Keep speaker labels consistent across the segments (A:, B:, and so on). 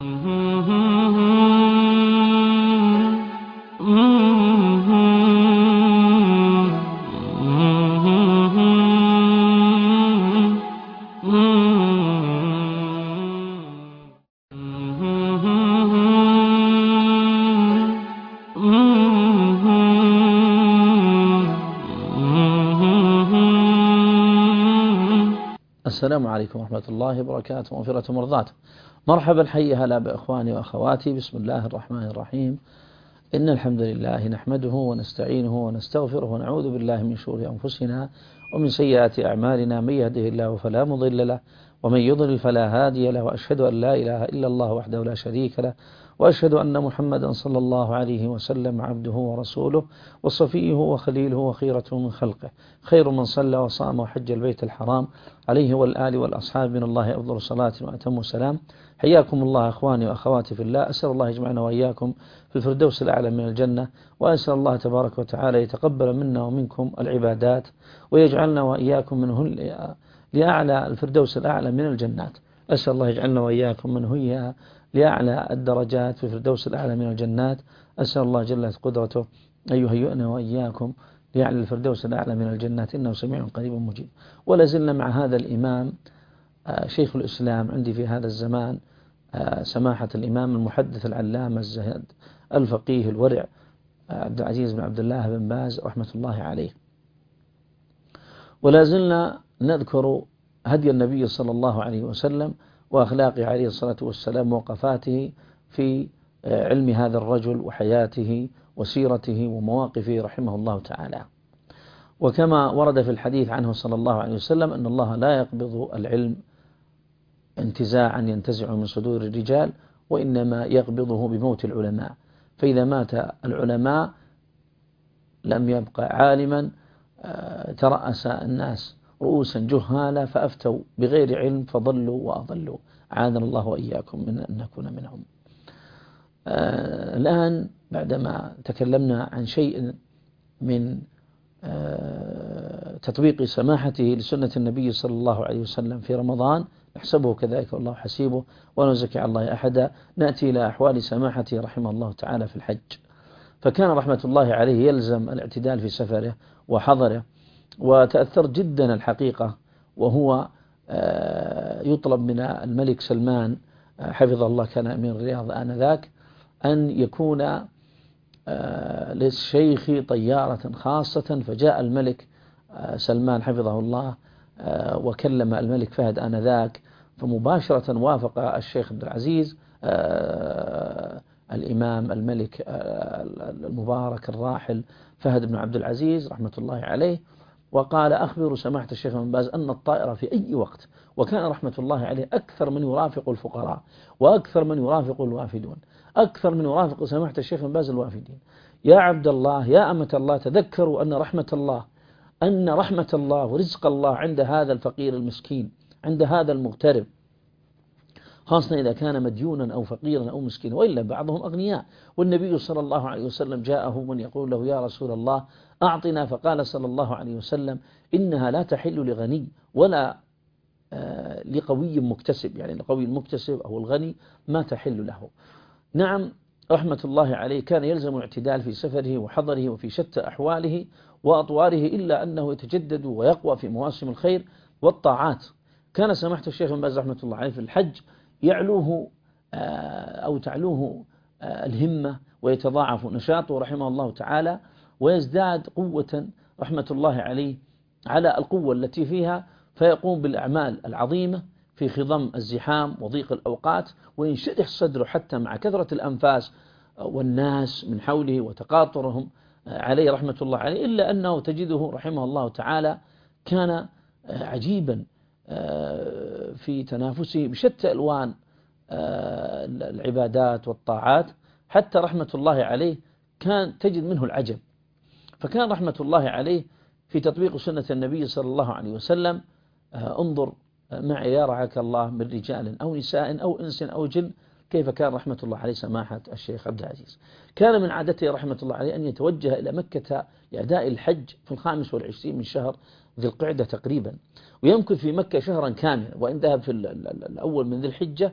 A: السلام عليكم ورحمة الله وبركاته ومغفرة ومرضاته. مرحبا، حي هلا بإخواني وأخواتي. بسم الله الرحمن الرحيم. إن الحمد لله نحمده ونستعينه ونستغفره ونعوذ بالله من شرور أنفسنا ومن سيئات أعمالنا. من يهده الله فلا مضل له ومن يضلل فلا هادي له، وأشهد أن لا إله إلا الله وحده لا شريك له، وأشهد أن محمدا صلى الله عليه وسلم عبده ورسوله وصفيه وخليله وخيرته من خلقه، خير من صلى وصام وحج البيت الحرام، عليه والآل والأصحاب من الله أفضل صلاة وأتم السلام. حياكم الله أخواني وأخواتي في الله. أسأل الله يجمعنا وإياكم في الفردوس الأعلى من الجنة، وأسأل الله تبارك وتعالى يتقبل منا ومنكم العبادات ويجعلنا وإياكم منه لأعلى الفردوس الأعلى من الجنات. أسأل الله يجعلنا وإياكم منه هي لأعلى الدرجات في الفردوس الأعلى من الجنات. أسأل الله جل قدرته أن يهيئنا وإياكم لأعلى الفردوس الأعلى من الجنات، إنه سميع قريب مجيب. ولازلنا مع هذا الإمام شيخ الإسلام عندي في هذا الزمان، سماحة الإمام المحدث العلامة الزهد الفقيه الورع عبد العزيز بن عبد الله بن باز رحمة الله عليه. ولازلنا نذكر هدي النبي صلى الله عليه وسلم وأخلاقه عليه الصلاة والسلام، ووقفاته في علم هذا الرجل وحياته وسيرته ومواقفه رحمه الله تعالى. وكما ورد في الحديث عنه صلى الله عليه وسلم أن الله لا يقبض العلم انتزاعا ينتزع من صدور الرجال، وإنما يقبضه بموت العلماء. فإذا مات العلماء لم يبقى عالما، ترأس الناس رؤوسا جهالا فأفتوا بغير علم فضلوا وأضلوا. عاذنا الله وإياكم من أن نكون منهم. الآن بعدما تكلمنا عن شيء من تطبيق سماحته لسنة النبي صلى الله عليه وسلم في رمضان، نحسبه كذلك والله حسيبه ولا نزكي على الله أحدا، نأتي إلى أحوال سماحته رحمه الله تعالى في الحج. فكان رحمة الله عليه يلزم الاعتدال في سفره وحضره، وتأثر جدا الحقيقة وهو يطلب من الملك سلمان حفظه الله، كان أمير الرياض آنذاك، أن يكون للشيخ طيارة خاصة. فجاء الملك سلمان حفظه الله وكلم الملك فهد آنذاك، فمباشرة وافق الشيخ عبد العزيز الإمام الملك المبارك الراحل فهد بن عبد العزيز رحمة الله عليه، وقال: أخبروا سماحة الشيخ بن باز أن الطائرة في أي وقت. وكان رحمة الله عليه أكثر من يرافق الفقراء وأكثر من يرافق الوافدون، أكثر من يرافق سماحة الشيخ بن باز الوافدين. يا عبد الله، يا أمة الله، تذكروا أن رحمة الله ورزق الله عند هذا الفقير المسكين، عند هذا المغترب، خاصة إذا كان مديونا أو فقيرا أو مسكينا، وإلا بعضهم أغنياء. والنبي صلى الله عليه وسلم جاءه من يقول له: يا رسول الله أعطنا، فقال صلى الله عليه وسلم: إنها لا تحل لغني ولا لقوي مكتسب، يعني القوي المكتسب أو الغني ما تحل له. نعم، رحمة الله عليه كان يلزم الاعتدال في سفره وحضره وفي شتى أحواله وأطواره، إلا أنه يتجدد ويقوى في مواسم الخير والطاعات. كان سماحة الشيخ بن باز رحمة الله عليه في الحج يعلوه أو تعلوه الهمة، ويتضاعف نشاطه رحمه الله تعالى، ويزداد قوة رحمة الله عليه على القوة التي فيها، فيقوم بالأعمال العظيمة في خضم الزحام وضيق الأوقات، وينشرح صدره حتى مع كثرة الأنفاس والناس من حوله وتقاطرهم عليه رحمة الله عليه، إلا أنه تجده رحمه الله تعالى كان عجيبا في تنافسه بشتى ألوان العبادات والطاعات، حتى رحمة الله عليه كان تجد منه العجب. فكان رحمة الله عليه في تطبيق سنة النبي صلى الله عليه وسلم، انظر معي يا رعاك الله، من رجال أو نساء أو إنس أو جن، كيف كان رحمة الله عليه سماحة الشيخ عبد العزيز. كان من عادته رحمة الله عليه أن يتوجه إلى مكة لأداء الحج في 25 من شهر ذي القعدة تقريبا، ويمكث في مكة شهرا كاملا، وإن ذهب في الأول من ذي الحجة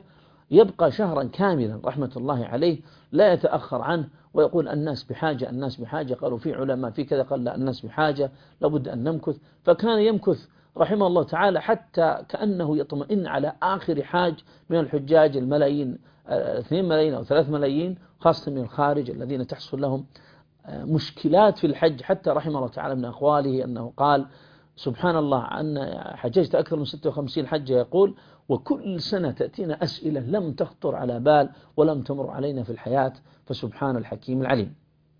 A: يبقى شهرا كاملا رحمة الله عليه لا يتأخر عنه، ويقول الناس بحاجة الناس بحاجة. قالوا في علماء في كذا، قال لا الناس بحاجة لابد أن نمكث. فكان يمكث رحمه الله تعالى حتى كأنه يطمئن على آخر حاج من الحجاج الملايين، 2 ملايين أو 3 ملايين، خاصة من الخارج الذين تحصل لهم مشكلات في الحج. حتى رحمه الله تعالى من أقواله أنه قال سبحان الله أن حججت أكثر من 56 حجة، يقول وكل سنة تأتينا أسئلة لم تخطر على بال ولم تمر علينا في الحياة، فسبحان الحكيم العليم.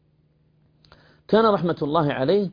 A: كان رحمة الله عليه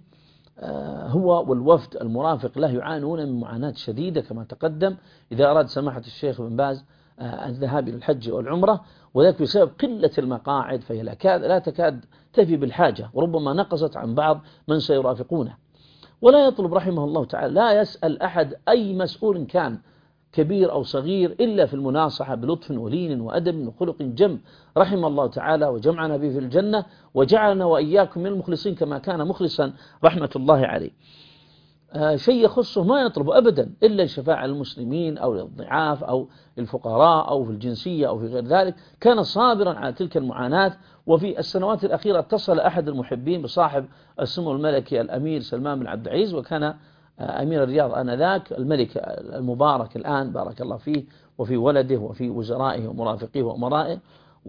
A: هو والوفد المرافق له يعانون من معاناة شديدة كما تقدم إذا أراد سماحة الشيخ بن باز الذهاب إلى الحج والعمرة، وذلك بسبب قلة المقاعد، فهي لا تكاد تفي بالحاجة، وربما نقصت عن بعض من سيرافقونه. ولا يطلب رحمه الله تعالى، لا يسأل أحد أي مسؤول كان كبير أو صغير إلا في المناصحة بلطف ولين وأدب وخلق جم، رحمه الله تعالى وجمعنا به في الجنة، وجعلنا وإياكم من المخلصين كما كان مخلصا رحمة الله عليه. شيء يخصه ما يطلب أبدا إلا الشفاعة للمسلمين أو للضعاف أو الفقراء أو في الجنسية أو في غير ذلك. كان صابرا على تلك المعاناة. وفي السنوات الأخيرة اتصل أحد المحبين بصاحب السمو الملكي الأمير سلمان بن عبد العزيز، وكان أمير الرياض آنذاك، الملك المبارك الآن بارك الله فيه، وفي ولده وفي وزرائه ومرافقيه وأمرائه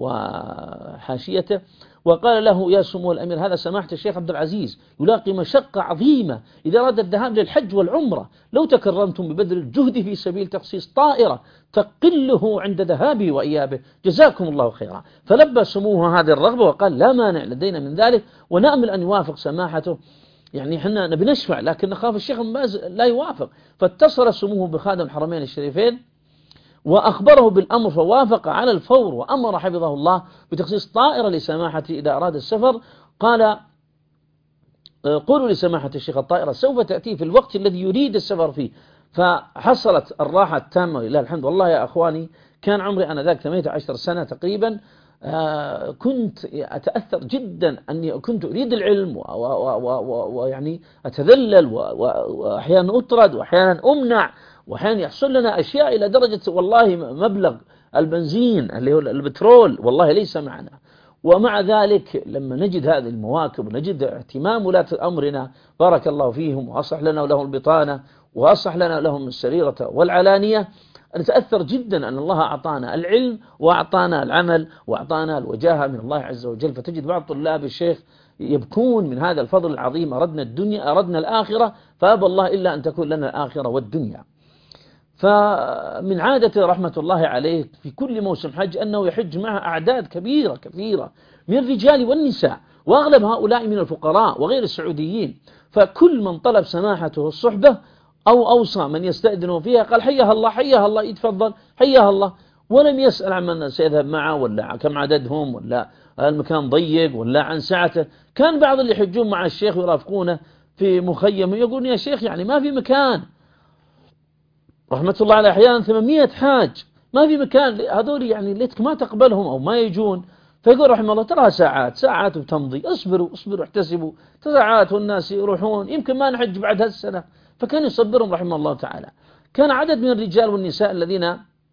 A: وحاشيته، وقال له يا سمو الأمير هذا سماحة الشيخ عبد العزيز يلاقي مشقة عظيمة إذا أراد الذهاب للحج والعمرة، لو تكرمتم ببذل الجهد في سبيل تخصيص طائرة تقله عند ذهابه وإيابه جزاكم الله خيرا. فلبى سموه هذه الرغبة وقال لا مانع لدينا من ذلك، ونأمل أن يوافق سماحته. يعني احنا نبي نشفع لكن نخاف الشيخ بن باز لا يوافق. فاتصل سموه بخادم الحرمين الشريفين وأخبره بالأمر، فوافق على الفور، وأمر حفظه الله بتخصيص طائرة لسماحته إذا أراد السفر. قال قولوا لسماحة الشيخ الطائرة سوف تأتي في الوقت الذي يريد السفر فيه. فحصلت الراحة التامة لله الحمد. والله يا أخواني كان عمري أنا ذاك 18 سنة تقريبا، كنت أتأثر جدا أني كنت أريد العلم ويعني أتذلل وأحيانا أطرد وأحيانا أمنع، وأحيانا يحصل لنا أشياء إلى درجة والله مبلغ البنزين اللي هو البترول والله ليس معنا. ومع ذلك لما نجد هذه المواكب ونجد اهتمام ولاة أمرنا بارك الله فيهم، وأصلح لنا ولهم البطانة وأصلح لنا لهم السريرة والعلانية، نتأثر جدا أن الله أعطانا العلم وأعطانا العمل وأعطانا الوجاهة من الله عز وجل. فتجد بعض طلاب الشيخ يبكون من هذا الفضل العظيم، أردنا الدنيا أردنا الآخرة فأبى الله إلا أن تكون لنا الآخرة والدنيا. فمن عادة رحمة الله عليه في كل موسم حج أنه يحج معه أعداد كبيرة كثيرة من الرجال والنساء، وأغلب هؤلاء من الفقراء وغير السعوديين. فكل من طلب سماحته الصحبة أو أوصى من يستأذنه فيها قال حيها الله حيها الله يتفضل حيها الله، ولم يسأل عن من سيذهب معه ولا كم عددهم ولا المكان ضيق ولا عن سعته. كان بعض اللي يحجون مع الشيخ ويرافقونه في مخيم يقول يا شيخ يعني ما في مكان، رحمة الله على أحيانا 800 حاج ما في مكان، هذول يعني ليتك ما تقبلهم أو ما يجون. فيقول رحمه الله ترى ساعات وتمضي، اصبروا احتسبوا ساعات والناس يروحون يمكن ما نحج بعد هالسنة. فكان يصبرهم رحمه الله تعالى. كان عدد من الرجال والنساء الذين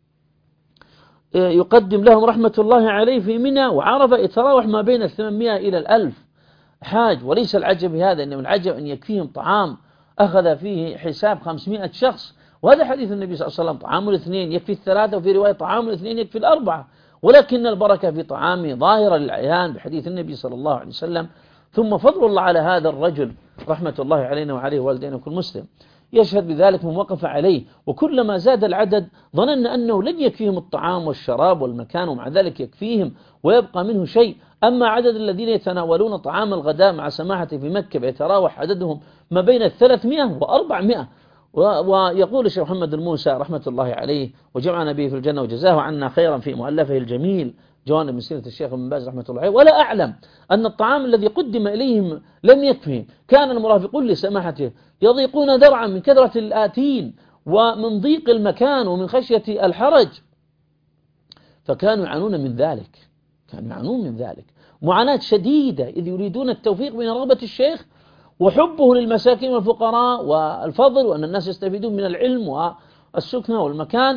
A: يقدم لهم رحمة الله عليه في منى وعرفة يتراوح ما بين 800 إلى 1000 حاج. وليس العجب هذا، إنما العجب أن يكفيهم طعام أخذ فيه حساب 500 شخص. وهذا حديث النبي صلى الله عليه وسلم طعام الاثنين يكفي الثلاثة، وفي رواية طعام الاثنين يكفي الأربعة، ولكن البركة في طعامه ظاهرة للعيان بحديث النبي صلى الله عليه وسلم. ثم فضل الله على هذا الرجل رحمة الله علينا وعليه والدينا وكل مسلم يشهد بذلك من وقف عليه. وكلما زاد العدد ظننا أنه لن يكفيهم الطعام والشراب والمكان، ومع ذلك يكفيهم ويبقى منه شيء. أما عدد الذين يتناولون طعام الغداء مع سماحته في مكة يتراوح عددهم ما بين 300 و400. ويقول الشيخ محمد الموسى رحمة الله عليه وجمعنا به في الجنة وجزاه عنا خيرا في مؤلفه الجميل جوانب من سيرة الشيخ بن باز رحمة الله عليه، ولا أعلم أن الطعام الذي قدم إليهم لم يكفهم. كان المرافقون لسماحته يضيقون ذرعا من كثرة الآتين ومن ضيق المكان ومن خشية الحرج، فكانوا يعانون من ذلك معاناة شديدة، إذ يريدون التوفيق بين رغبة الشيخ وحبه للمساكين والفقراء والفضل وأن الناس يستفيدون من العلم والسكنة والمكان،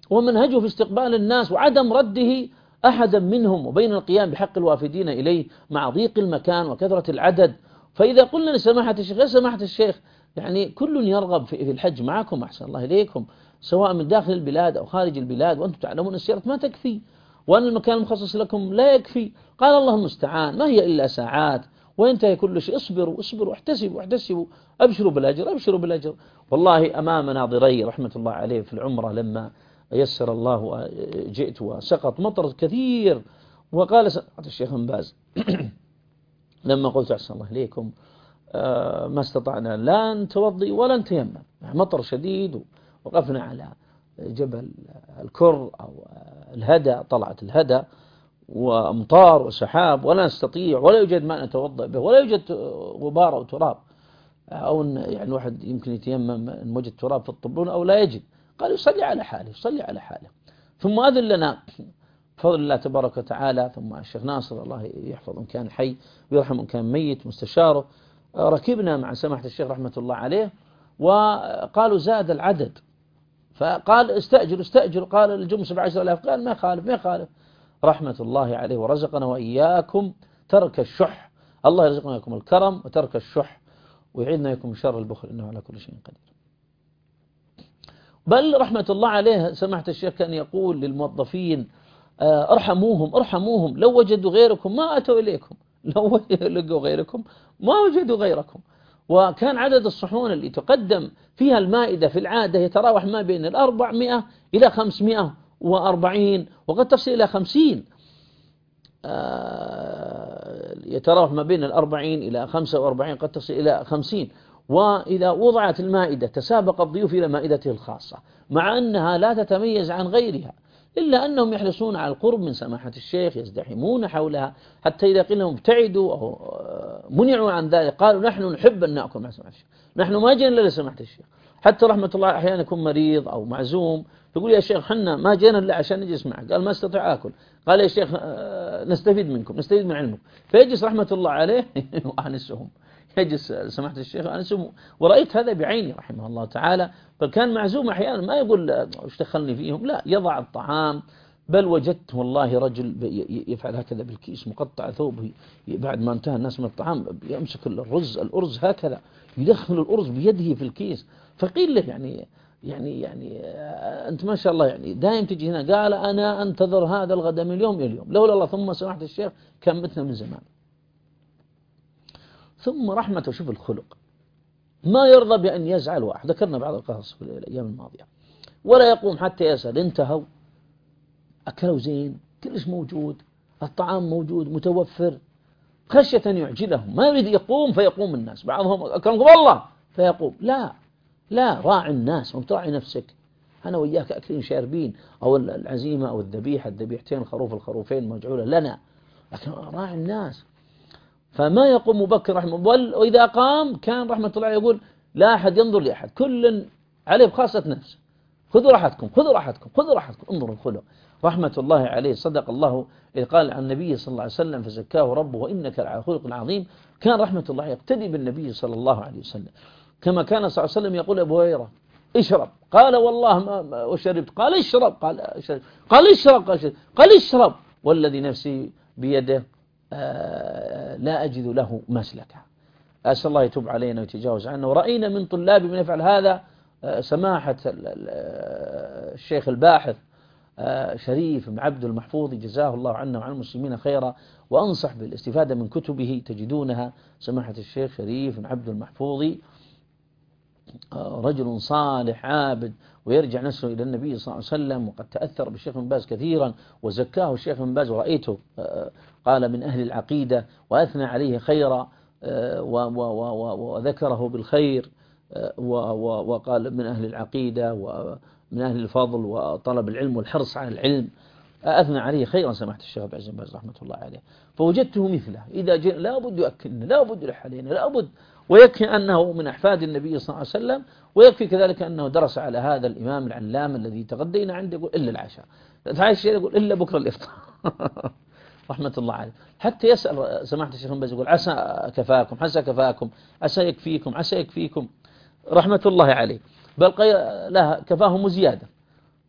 A: ومنهجه في استقبال الناس وعدم رده أحدا منهم، وبين القيام بحق الوافدين إليه مع ضيق المكان وكثرة العدد. فإذا قلنا لسماحة الشيخ يا سماحة الشيخ، يعني كل يرغب في الحج معكم أحسن الله إليكم، سواء من داخل البلاد أو خارج البلاد، وأنتم تعلمون السيارة ما تكفي، وأن المكان المخصص لكم لا يكفي. قال الله المستعان، ما هي إلا ساعات وينتهي كل شيء. اصبروا اصبروا، احتسبوا احتسبوا، أبشروا بالأجر أبشروا بالأجر. والله أمام ناظري رحمة الله عليه في العمرة لما يسر الله وجئت وسقط مطر كثير، وقال الشيخ بن باز لما قلت أحسن الله إليكم ما استطعنا لا نتوضي ولا نتيمم، مطر شديد، وقفنا على جبل الكر أو الهدى، طلعت الهدى وأمطار وسحاب، ولا نستطيع ولا يوجد ما نتوضأ به، ولا يوجد غبار أو تراب، أو يعني الواحد يمكن يتيمم إن وجد تراب في الطبون أو لا يجد. قال يصلي على حاله، يصلي على حاله. ثم أذن لنا بفضل الله تبارك وتعالى، ثم الشيخ ناصر الله يحفظ إن كان حي ويرحم إن كان ميت مستشاره، ركبنا مع سماحة الشيخ رحمة الله عليه، وقالوا زاد العدد، فقال استأجروا استأجروا، قال الجمع 17,000، قال ما يخالف ما يخالف، رحمة الله عليه. ورزقنا وإياكم ترك الشح، الله يرزقنا وإياكم الكرم وترك الشح، ويعيدنا وإياكم من شر البخل، إنه على كل شيء قدير. بل رحمة الله عليه سماحة الشيخ كان يقول للموظفين ارحموهم ارحموهم، لو وجدوا غيركم ما أتوا إليكم، لو لقوا غيركم ما وجدوا غيركم. وكان عدد الصحون اللي تقدم فيها المائدة في العادة يتراوح ما بين 400 إلى 540، وقد تصل إلى 50، يتراوح ما بين 40 إلى 45، قد تصل إلى 50. وإذا وضعت المائدة تسابق الضيوف إلى مائدته الخاصة، مع أنها لا تتميز عن غيرها، إلا أنهم يحرصون على القرب من سماحة الشيخ، يزدحمون حولها، حتى إذا قيل لهم ابتعدوا أو منعوا عن ذلك قالوا نحن نحب أن نأكل مع سماحة الشيخ، نحن ما جينا إلا لسماحة الشيخ. حتى رحمة الله أحيانا يكون مريض أو معزوم يقول يا شيخ حنا ما جينا إلا عشان نجلس معك، قال ما استطيع آكل، قال يا شيخ نستفيد منكم نستفيد من علمكم، فيجلس رحمة الله عليه وأنسهم، يجلس سماحة الشيخ وأنسهم. ورأيت هذا بعيني رحمه الله تعالى، فكان معزوم أحيانا ما يقول ايش دخلني فيهم، لا يضع الطعام. بل وجدت والله رجل يفعل هكذا بالكيس مقطع ثوبه، بعد ما انتهى الناس من الطعام يمسك الأرز هكذا، يدخل الأرز بيده في الكيس. فقيل له يعني أنت ما شاء الله يعني دائم تجي هنا، قال أنا أنتظر هذا الغداء من اليوم إلى اليوم، لولا الله ثم سماحة الشيخ كان متنا من زمان. ثم رحمته، شوف الخلق، ما يرضى بأن يزعل واحد، ذكرنا بعض القصص في الأيام الماضية، ولا يقوم حتى يسأل انتهوا أكلوا زين كلش موجود، الطعام موجود متوفر، خشية أن يعجلهم، ما يريد يقوم فيقوم الناس، بعضهم أكرمكم الله فيقوم، لا راعي الناس وتراعي نفسك، أنا وإياك أكلين شاربين، أو العزيمة أو الذبيحة الذبيحتين الخروفين مجعولة لنا، لكن راعي الناس. فما يقوم مبكر رحمه الله، وإذا قام كان رحمة الله يقول لا أحد ينظر لأحد، كل عليه بخاصة نفسه، خذوا راحتكم خذوا راحتكم خذوا راحتكم، انظروا الخلق رحمة الله عليه. صدق الله إذ قال عن النبي صلى الله عليه وسلم فزكاه ربه وإنك لعلى خلق عظيم. كان رحمة الله يقتدي بالنبي صلى الله عليه وسلم، كما كان صلى الله عليه وسلم يقول أبو هريرة اشرب، قال والله ما وشربت، قال اشرب، قال اشرب، قال اشرب، قال اشرب، والذي نفسي بيده لا أجد له مسلكا. أسأل الله يتوب علينا ويتجاوز عنا. ورأينا من طلاب من يفعل هذا سماحة الشيخ الباحث شريف بن عبد المحفوظ، جزاه الله عنا وعن المسلمين خيرا، وأنصح بالاستفادة من كتبه تجدونها. سماحة الشيخ شريف بن عبد المحفوظ رجل صالح عابد، ويرجع نفسه إلى النبي صلى الله عليه وسلم، وقد تأثر بالشيخ بن باز كثيرا وزكاه الشيخ بن باز، ورأيته قال من أهل العقيدة وأثنى عليه خيرا وذكره بالخير، وقال من أهل العقيدة ومن أهل الفضل وطلب العلم والحرص على العلم، أثنى عليه خيرا سماحة الشيخ عبد العزيز بن باز رحمة الله عليه. فوجدته مثله، إذا جئنا لا بد يؤكلنا لا بد يلح علينا لا بد، ويكفي أنه من أحفاد النبي صلى الله عليه وسلم، ويكفي كذلك أنه درس على هذا الإمام العلام الذي تغدينا عنده، يقول إلا العشاء، تعيش يقول إلا بكرة الإفطار رحمة الله عليه. حتى يسأل سماحة الشيخ بن باز يقول عسى كفاكم عسى كفاكم عسى يكفيكم عسى يكفيكم رحمة الله عليه، بل لها كفاهم زيادة،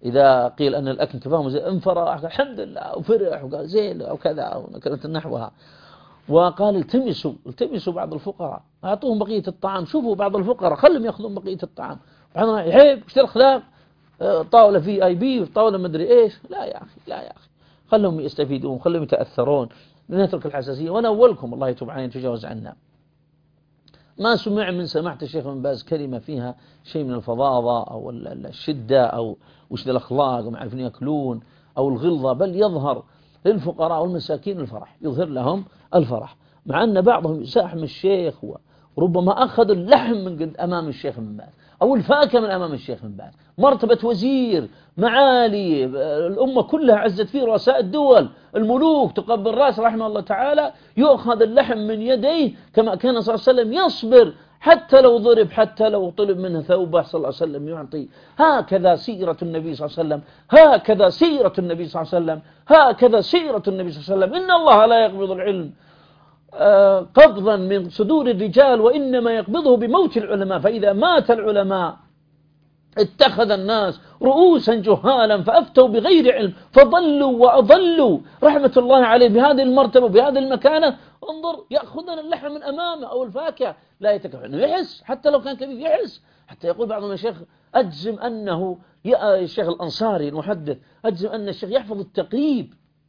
A: إذا قيل أن الأكل كفاهم انفرح الحمد لله وفرح وقال زين أو كذا أو كانت نحوها. وقال التمسوا بعض الفقراء أعطوهم بقية الطعام. شوفوا بعض الفقراء خلهم يأخذون بقية الطعام. بعضنا يحب وش الأخلاق طاولة في آي بي وطاولة مدري إيش. لا يا أخي لا يا أخي خلهم يستفيدون خلهم يتأثرون. نترك الحساسية. وأنا أولكم الله يتوب علينا تجاوز عنا. ما سمع من سماحة الشيخ ابن باز كلمة فيها شيء من الفظاظة أو الشدة أو وش الأخلاق وما عارفين يأكلون أو الغلظة، بل يظهر للفقراء والمساكين الفرح، يظهر لهم الفرح، مع أن بعضهم يساحم الشيخ وربما أخذ اللحم من أمام الشيخ ابن باز أو الفاكهة من أمام الشيخ ابن باز. مرتبة وزير معالي الأمة كلها عزت فيه، رؤساء الدول الملوك تقبل رأس رحمه الله تعالى، يؤخذ اللحم من يديه كما كان صلى الله عليه وسلم يصبر حتى لو ضرب، حتى لو طلب منه ثوبه صلى الله عليه وسلم يعطي. هكذا سيرة النبي صلى الله عليه وسلم، هكذا سيرة النبي صلى الله عليه وسلم، هكذا سيرة النبي صلى الله عليه وسلم. إن الله لا يقبض العلم قبضا من صدور الرجال، وإنما يقبضه بموت العلماء. فإذا مات العلماء اتخذ الناس رؤوسا جهالا فأفتوا بغير علم فضلوا وأضلوا. رحمة الله عليه بهذه المرتبة بهذه المكانة. انظر يأخذنا اللحم من أمامه أو الفاكهة لا يتكفل أنه يحس، حتى لو كان كبير يحس. حتى يقول بعض الشيخ أجزم أنه الشيخ الأنصاري المحدث أجزم أن الشيخ يحفظ التقريب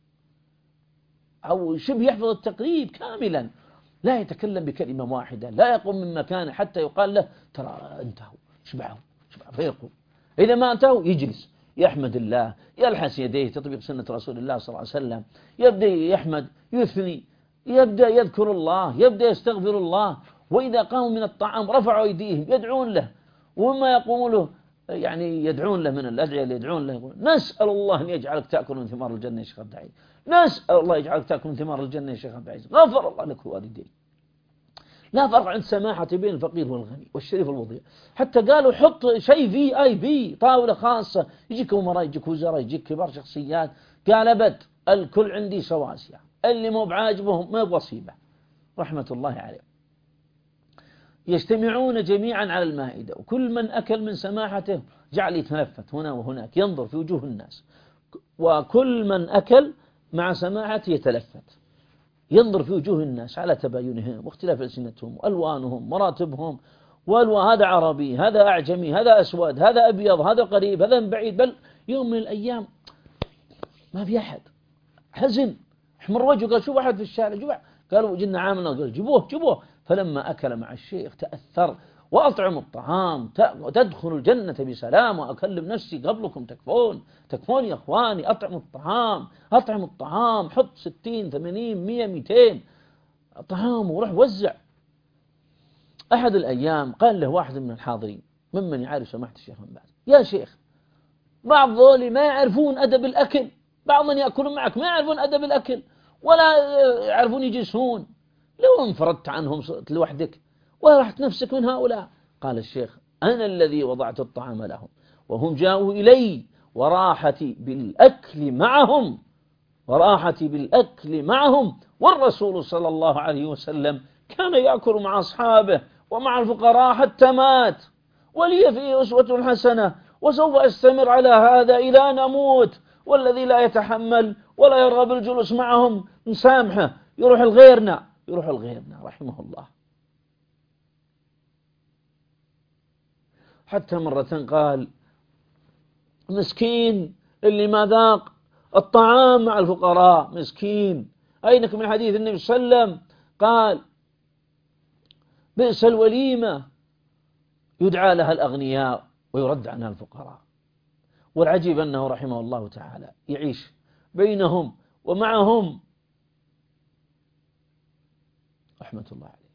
A: أو شبه يحفظ التقريب كاملا، لا يتكلم بكلمة واحدة، لا يقوم من مكانه حتى يقال له ترى انتهوا شبعوا فيقوم. إذا ما انتهوا يجلس يحمد الله، يلحس يديه تطبيق سنة رسول الله صلى الله عليه وسلم، يبدأ يحمد يثني، يبدأ يذكر الله، يبدأ يستغفر الله. وإذا قاموا من الطعام رفعوا أيديهم يدعون له، وما يقوموا له يعني يدعون له من الأدعية اللي يدعون له، يقول نسأل الله أن يجعلك تأكل من ثمار الجنة يا شيخ عبد العزيز، نسأل الله يجعلك تأكل من ثمار الجنة يا شيخ عبد العزيز، غفر الله لك والديك. لا فرق عند سماحة بين الفقير والغني والشريف والوضيع. حتى قالوا حط شيء في آي بي طاولة خاصة، يجيك أمراء يجيك وزراء يجيك كبار شخصيات. قال أبد الكل عندي سواسية، اللي مو بعاجبهم ما بوصيبه. رحمة الله عليه. يجتمعون جميعا على المائدة، وكل من أكل من سماحته جعل يتلفت هنا وهناك ينظر في وجوه الناس، وكل من أكل مع سماحته يتلفت ينظر في وجوه الناس على تباينهم واختلاف ألسنتهم وألوانهم مراتبهم، هذا عربي هذا أعجمي هذا أسود هذا أبيض هذا قريب هذا من بعيد. بل يوم من الأيام ما في أحد، حزن احمر وجهه، قال شوف أحد في الشارع جوع، قالوا جنا عاملنا، قال جيبوه. فلما أكل مع الشيخ تأثر وأطعم الطعام تدخل الجنة بسلام، وأكلم نفسي قبلكم تكفون يا أخواني. أطعم الطعام، حط 60 80 100 200 طعام وروح وزع. أحد الأيام قال له واحد من الحاضرين ممن يعرف سماحة الشيخ ابن باز، يا شيخ بعض ذولي ما يعرفون أدب الأكل، بعض من يأكلون معك ما يعرفون أدب الأكل ولا يعرفون يجلسون، لو انفردت عنهم لوحدك ورحت نفسك من هؤلاء. قال الشيخ أنا الذي وضعت الطعام لهم وهم جاءوا إلي، وراحتي بالأكل معهم، والرسول صلى الله عليه وسلم كان يأكل مع أصحابه ومع الفقراء حتى مات، ولي فيه أسوة حسنة، وسوف أستمر على هذا إلى أن أموت. والذي لا يتحمل ولا يرغب الجلوس معهم نسامحه، يروح الغيرنا رحمه الله. حتى مرة قال مسكين اللي ما ذاق الطعام مع الفقراء، مسكين. أينك من حديث النبي صلى الله عليه وسلم قال بئس الوليمة يدعى لها الأغنياء ويرد عنها الفقراء. والعجيب أنه رحمه الله تعالى يعيش بينهم ومعهم رحمة الله عليه.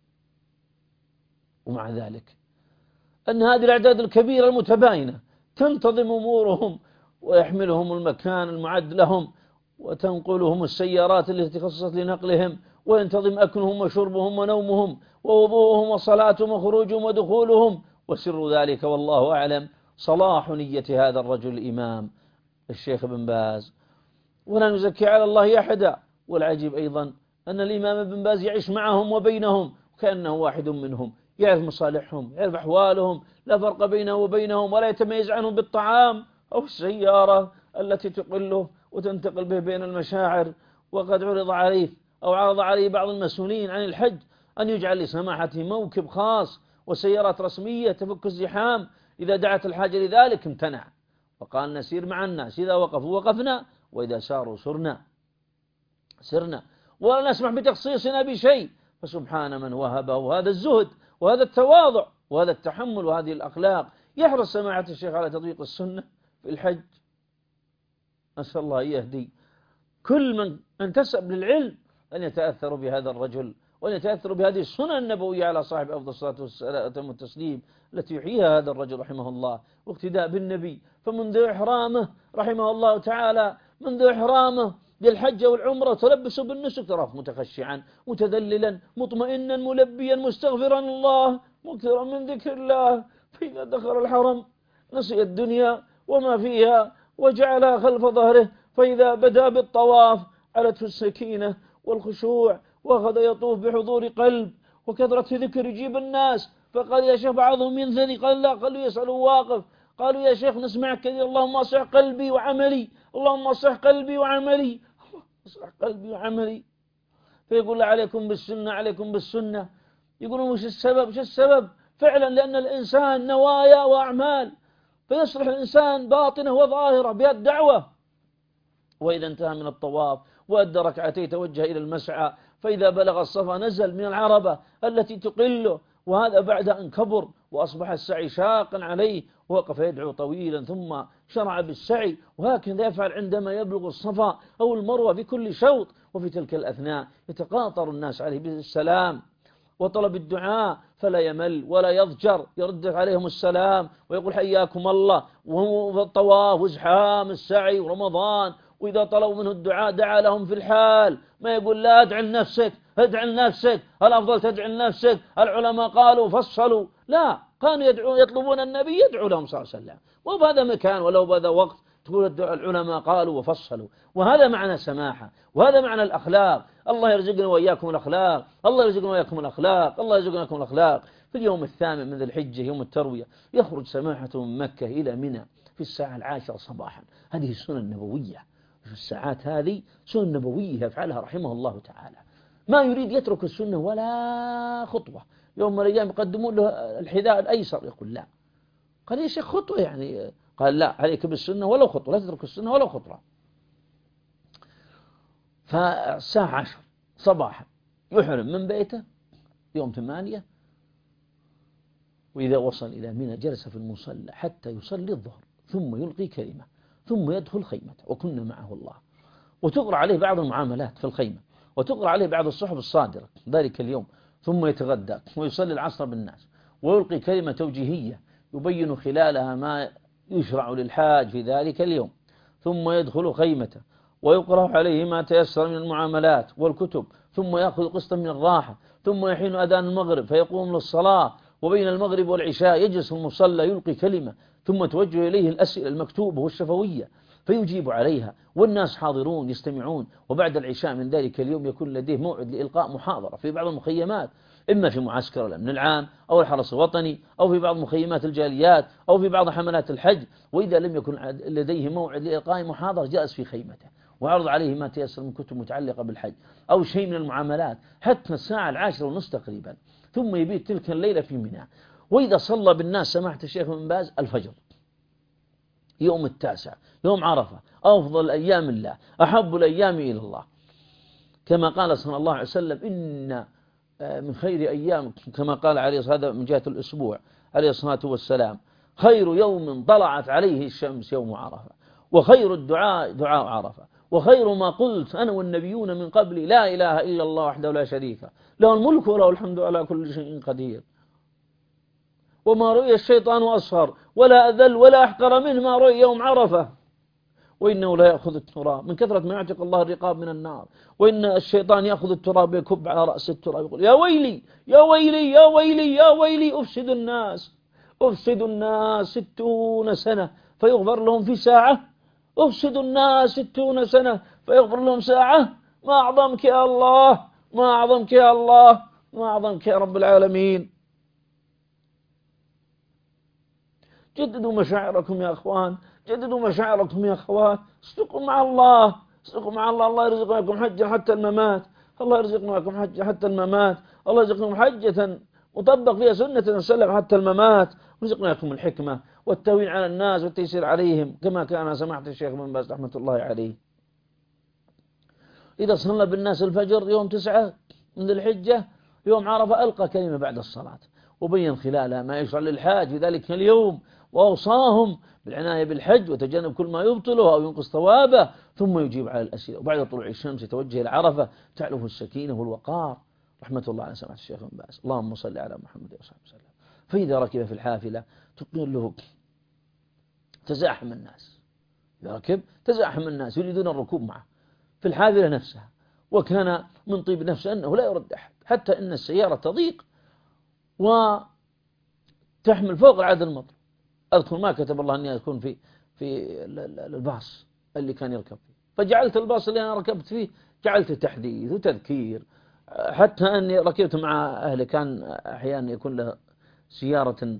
A: ومع ذلك أن هذه الأعداد الكبيرة المتباينة تنتظم أمورهم ويحملهم المكان المعد لهم وتنقلهم السيارات التي تخصصت لنقلهم، وينتظم أكلهم وشربهم ونومهم ووضوءهم وصلاتهم وخروجهم ودخولهم. وسر ذلك والله أعلم صلاح نية هذا الرجل الإمام الشيخ ابن باز، ولا نزكي على الله أحدا. والعجيب أيضا أن الإمام ابن باز يعيش معهم وبينهم كأنه واحد منهم، يعرف مصالحهم يعرف أحوالهم، لا فرق بينه وبينهم ولا يتميز عنهم بالطعام. أو السيارة التي تقله وتنتقل به بين المشاعر. وقد عرض عليه أو عرض عليه بعض المسؤولين عن الحج أن يجعل لسماحته موكب خاص وسيارات رسمية تفك الزحام، إذا دعت الحاجة لذلك امتنع، وقال نسير مع الناس، إذا وقفوا وقفنا وإذا ساروا سرنا ولا نسمح بتخصيصنا بشيء. فسبحان من وهبه هذا الزهد وهذا التواضع وهذا التحمل وهذه الأخلاق. يحرص سماحة الشيخ على تطبيق السنة في الحج. نسأل الله يهدي كل من انتسب للعلم أن يتأثروا بهذا الرجل وأن يتأثروا بهذه السنة النبوية على صاحب أفضل الصلاة والتسليم التي يحييها هذا الرجل رحمه الله، واقتداء بالنبي. فمنذ إحرامه رحمه الله تعالى، منذ إحرامه للحج والعمرة تلبسوا بالنسك، تراه متخشعا متذللا مطمئنا ملبيا مستغفرا الله مكثرا من ذكر الله. فإذا دخل الحرم نسي الدنيا وما فيها وجعلها خلف ظهره، فإذا بدأ بالطواف علته السكينة والخشوع وأخذ يطوف بحضور قلب وكثرة ذكر يجيب الناس. فقال يا شيخ بعضهم ينثني، قال لا، قالوا يسألوا واقف، قالوا يا شيخ نسمعك كثير اللهم أصلح قلبي وعملي، اللهم أصلح قلبي وعملي، أصلح قلبي وعملي. فيقول عليكم بالسنة عليكم بالسنة. يقولون وش السبب؟ وش السبب؟ فعلا لأن الإنسان نوايا وأعمال، فيصلح الإنسان باطنه وظاهره بهالدعوة. وإذا انتهى من الطواف وأدى ركعتي توجه إلى المسعى، فإذا بلغ الصفا نزل من العربة التي تقله، وهذا بعد أن كبر وأصبح السعي شاقا عليه، ووقف يدعو طويلا ثم شرع بالسعي. وهكذا يفعل عندما يبلغ الصفا أو المروة في كل شوط. وفي تلك الأثناء يتقاطر الناس عليه بالسلام وطلب الدعاء، فلا يمل ولا يضجر، يرد عليهم السلام ويقول حياكم الله. وهو في الطواف وزحام السعي ورمضان، وإذا طلبوا منه الدعاء دعا لهم في الحال، ما يقول لا ادع لنفسك، ادع لنفسك، الأفضل تدع لنفسك، العلماء قالوا فصلوا. لا، كانوا يطلبون النبي يدعو لهم صلى الله عليه وسلم، وبهذا مكان ولو بهذا وقت تقول العلماء قالوا وفصلوا. وهذا معنى سماحة وهذا معنى الأخلاق. الله يرزقنا وإياكم الأخلاق، الله يرزقنا وإياكم الأخلاق، الله يرزقنا وإياكم الأخلاق. في اليوم الثامن من ذي الحجة يوم التروية يخرج سماحته من مكة إلى منى في الساعة 10 صباحا. هذه السنة النبوية، في الساعات هذه سنة نبوية يفعلها رحمه الله تعالى، ما يريد يترك السنة ولا خطوة. يوم من الأيام يقدمون له الحذاء الأيسر يقول لا، قال يا شيخ خطوة يعني، قال لا، عليك بالسنة ولو خطوة، لا تترك السنة ولو خطوة. فالساعة 10 صباحا يحرم من بيته يوم 8، وإذا وصل إلى منى جلس في المصلى حتى يصلي الظهر، ثم يلقي كلمة، ثم يدخل خيمته وكنا معه الله، وتقرأ عليه بعض المعاملات في الخيمة، وتقرأ عليه بعض الصحف الصادرة ذلك اليوم، ثم يتغدى ويصلي العصر بالناس، ويلقي كلمة توجيهية يبين خلالها ما يشرع للحاج في ذلك اليوم، ثم يدخل خيمته ويقرأ عليه ما تيسر من المعاملات والكتب، ثم يأخذ قسطا من الراحة، ثم يحين أذان المغرب فيقوم للصلاة، وبين المغرب والعشاء يجلس في المصلى يلقي كلمة، ثم توجه إليه الأسئلة المكتوبة والشفوية فيجيب عليها، والناس حاضرون يستمعون. وبعد العشاء من ذلك اليوم يكون لديه موعد لإلقاء محاضرة في بعض المخيمات، إما في معسكر الأمن العام أو الحرس الوطني أو في بعض مخيمات الجاليات أو في بعض حملات الحج. وإذا لم يكن لديه موعد لإلقاء محاضرة جلس في خيمته وعرض عليه ما تيسر من كتب متعلقة بالحج أو شيء من المعاملات حتى الساعة 10:30 تقريبا، ثم يبيت تلك الليلة في منى. وإذا صلى بالناس سماحة الشيخ بن باز الفجر يوم 9 يوم عرفة أفضل أيام الله، أحب الأيام إلى الله، كما قال صلى الله عليه وسلم إن من خير أيام، كما قال عليه هذا من جهة الأسبوع عليه الصلاة والسلام، خير يوم طلعت عليه الشمس يوم عرفة، وخير الدعاء دعاء عرفة، وخير ما قلت أنا والنبيون من قبلي لا إله إلا الله وحده لا شريك له الملك وله الحمد على كل شيء قدير. وما رؤي الشيطان أصغر ولا أذل ولا أحقر منه ما رؤي يوم عرفة، وإنه لا يأخذ التراب من كثرة ما يعتق الله الرقاب من النار، وإن الشيطان يأخذ التراب يكب على رأس التراب يقول يا ويلي يا ويلي يا ويلي يا ويلي أفسد الناس 60 سنة فيغفر لهم في ساعة، أفسد الناس 60 سنة فيغفر لهم ساعة. ما أعظمك يا الله، ما أعظمك يا الله، ما أعظمك يا رب العالمين. جددوا مشاعركم يا أخوان، جددوا مشاعركم يا أخوات، اصدقوا مع الله، اصدقوا مع الله. الله يرزقنا لكم حجة حتى الممات، الله يرزقنا لكم حجة حتى الممات، الله يرزقكم حجة وطبق فيها سنة وسلم حتى الممات، ورزقنا لكم الحكمة والتهوين على الناس والتيسير عليهم كما كان سماحة الشيخ ابن باز رحمة الله عليه. إذا صلى بالناس الفجر يوم 9 من الحجة يوم عرفة ألقى كلمة بعد الصلاة وبين خلالها ما يشرع للحاج في ذلك اليوم، وأوصاهم بالعناية بالحج وتجنب كل ما يبطله أو ينقص ثوابه، ثم يجيب على الأسئلة. وبعد طلوع الشمس يتوجه إلى عرفة تعلف السكينة والوقار رحمة الله على سماحة الشيخ ابن باز. اللهم صل على محمد وصحبه وسلم. فإذا ركب في الحافلة تقول له تزاحم الناس، إذا ركب تزاحم الناس يريدون الركوب معه في الحافلة نفسها، وكان من طيب نفسه أنه لا يرد أحد حتى إن السيارة تضيق وتحمل فوق العدد المطلوب. أذكر ما كتب الله أني أكون في الباص اللي كان يركب فيه، فجعلت الباص اللي أنا ركبت فيه جعلت تحديث وتذكير، حتى أني ركبت مع أهلي كان أحيانا يكون له سيارة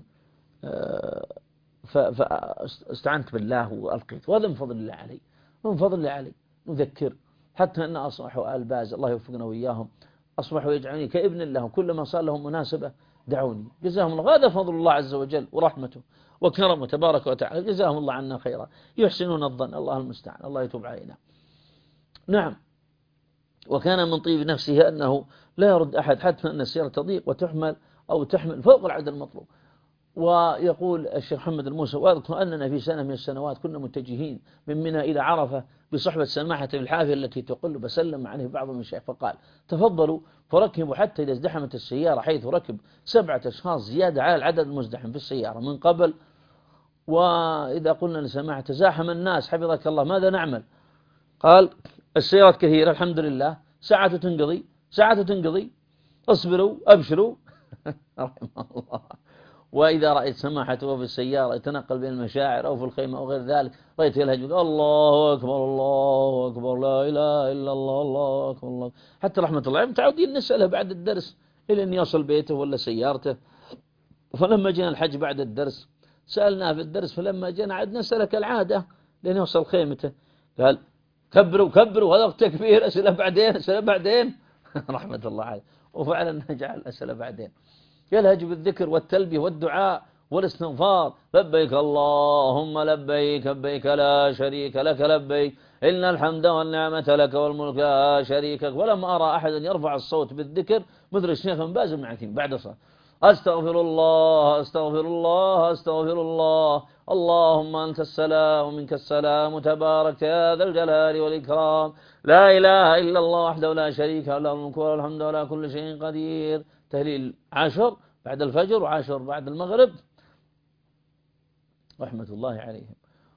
A: فاستعنت بالله وألقيت، وهذا من فضل الله علي، من فضل الله علي نذكر، حتى أن أصبحوا آل باز الله يوفقنا وإياهم أصبحوا يجعلني كابن لهم، كلما صار لهم مناسبة دعوني، جزاهم الله. هذا فضل الله عز وجل ورحمته وكرمه تبارك وتعالى، جزاهم الله عنا خيرا، يحسنون الظن، الله المستعان، الله يتوب علينا. نعم. وكان من طيب نفسه أنه لا يرد أحد حتى أن السيارة تضيق وتحمل أو تحمل فوق العدد المطلوب. ويقول الشيخ محمد الموسى: وأذكر أننا في سنة من السنوات كنا متجهين من منى إلى عرفة بصحبة سماحة الحافية التي تقل، بسلم عليه بعض المشايخ فقال: تفضلوا، فركبوا حتى إذا ازدحمت السيارة، حيث ركب 7 أشخاص زيادة على العدد المزدحم في السيارة من قبل. وإذا قلنا لسماحة تزاحم الناس حفظك الله ماذا نعمل؟ قال: السيارات كثيرة الحمد لله، ساعة تنقضي، ساعة تنقضي، اصبروا أبشروا رحمه الله. وإذا رأيت سماحته في السيارة يتنقل بين المشاعر أو في الخيمة أو غير ذلك، رأيت يلهج الله أكبر الله أكبر لا إله إلا الله الله أكبر الله، حتى رحمة الله متعودين نسأله بعد الدرس إلى أن يصل بيته ولا سيارته. فلما جينا الحج بعد الدرس سألناه في الدرس، فلما جينا عاد نسأله كالعادة لأن يوصل خيمته، قال: كبروا كبروا، هذا التكبير، أسئلة بعدين، أسئلة بعدين رحمة الله عليه. وفعلا نجعل الأسئلة بعدين، يلهج بالذكر والتلبية والدعاء والاستغفار: لبيك اللهم لبيك، لبيك لا شريك لك لبيك، إن الحمد والنعمة لك والملك لا شريك لك. ولم أرى أحدا يرفع الصوت بالذكر مثل الشيخ ابن باز المعثيم بعد الصلاة: أستغفر الله أستغفر الله أستغفر الله، اللهم أنت السلام ومنك السلام، تبارك يا ذا الجلال والإكرام، لا إله إلا الله وحده لا شريك له، الملك والحمد على كل شيء قدير. تهليل 10 بعد الفجر و10 بعد المغرب رحمة الله عليهم.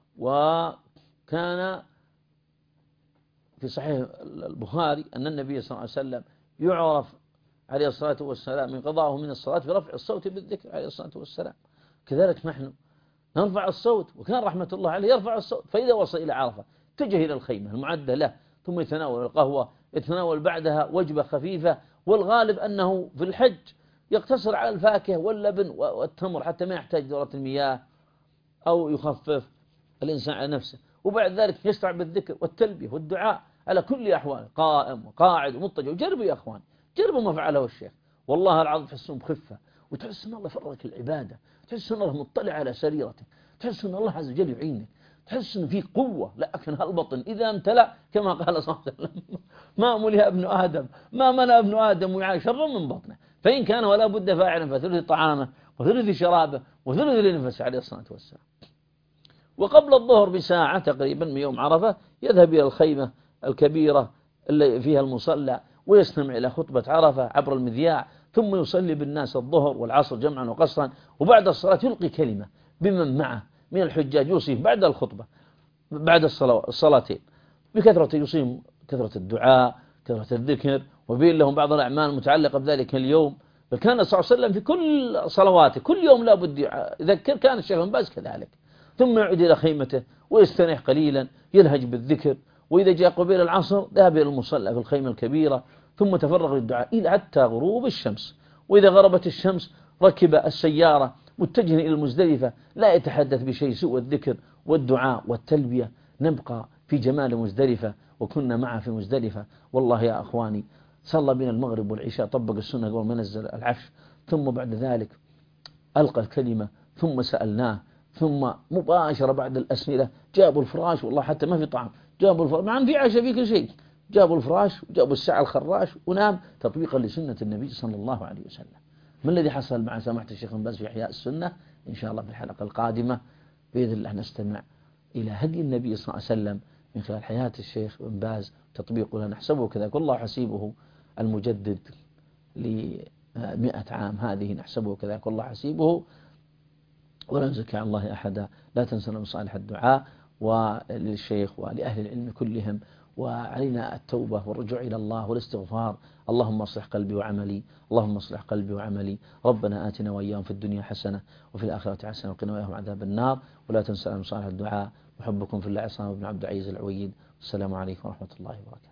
A: وكان في صحيح البخاري أن النبي صلى الله عليه وسلم يعرف عليه الصلاة والسلام من قضاءه من الصلاة برفع الصوت بالذكر عليه الصلاة والسلام. كذلك نحن نرفع الصوت، وكان رحمة الله عليه يرفع الصوت، فإذا وصل إلى عرفة اتجه إلى الخيمة المعدة له، ثم يتناول القهوة، يتناول بعدها وجبة خفيفة، والغالب أنه في الحج يقتصر على الفاكهة واللبن والتمر حتى ما يحتاج دورة المياه أو يخفف الإنسان على نفسه. وبعد ذلك يشرع بالذكر والتلبية والدعاء على كل أحوال، قائم وقاعد ومضطجع. وجربوا يا أخوان، جربوا ما فعله الشيخ، والله العظيم تحسون بخفة، وتحس أن الله فرغك العبادة، تحس أن الله مطلع على سريرتك، تحس أن الله عز وجل يعينك، تحس أن فيه قوة. لكن هالبطن إذا امتلأ كما قال صلى الله عليه وسلم: ما ملئ ابن آدم، ما ملأ ابن آدم وعاء شرا من بطنه، فإن كان ولا بد فاعلا فثلث طعامه وثلث شرابه وثلث لنفسه عليه الصلاة والسلام. وقبل الظهر بساعة تقريبا من يوم عرفة يذهب إلى الخيمة الكبيرة اللي فيها المصلى ويستمع إلى خطبة عرفة عبر المذياع، ثم يصلي بالناس الظهر والعصر جمعا وقصرا، وبعد الصلاة يلقي كلمة بمن معه من الحجاج يوصيهم بعد الخطبة بعد الصلاتين بكثرة، يوصيهم كثرة الدعاء كثرة الذكر، وبين لهم بعض الأعمال المتعلقة بذلك اليوم. فكان صلى الله عليه وسلم في كل صلواته كل يوم لا بد يذكر، كان الشيخ ابن باز كذلك. ثم يعود إلى خيمته ويستريح قليلا يلهج بالذكر، وإذا جاء قبيل العصر ذهب إلى المصلى في الخيمة الكبيرة، ثم تفرغ للدعاء إلى حتى غروب الشمس. وإذا غربت الشمس ركب السيارة متجها إلى المزدلفة، لا يتحدث بشيء سوى الذكر والدعاء والتلبية نبقى في جمال مزدلفة، وكنا معه في مزدلفة. والله يا أخواني صلى بنا المغرب والعشاء، طبق السنة قبل ما نزل العفش، ثم بعد ذلك ألقى الكلمة، ثم سألناه، ثم مباشرة بعد الأسئلة جابوا الفراش، والله حتى ما في طعام، جابوا الفراش مع أن في عشاء في كل شيء، جابوا الفراش وجابوا الساعة الخراش ونام تطبيقا لسنة النبي صلى الله عليه وسلم. ما الذي حصل مع سماحة الشيخ بن باز في إحياء السنة؟ إن شاء الله في الحلقة القادمة بإذن الله نستمع إلى هدي النبي صلى الله عليه وسلم من خلال حياة الشيخ بن باز، تطبيقه لنا نحسبه كذلك، والله حسيبه المجدد ل100 عام هذه نحسبه كذلك، والله حسيبه ولا نزكي على الله أحدا. لا تنسنا من صالح الدعاء وللشيخ ولأهل العلم كلهم، وعلينا التوبة والرجوع إلى الله والاستغفار. اللهم اصلح قلبي وعملي، اللهم اصلح قلبي وعملي. ربنا آتنا وإياهم في الدنيا حسنة وفي الآخرة حسنة وقنا وإياهم عذاب النار. ولا تنسنا من صالح الدعاء. محبكم في الله عصام بن عبد العزيز العويد. والسلام عليكم ورحمة الله وبركاته.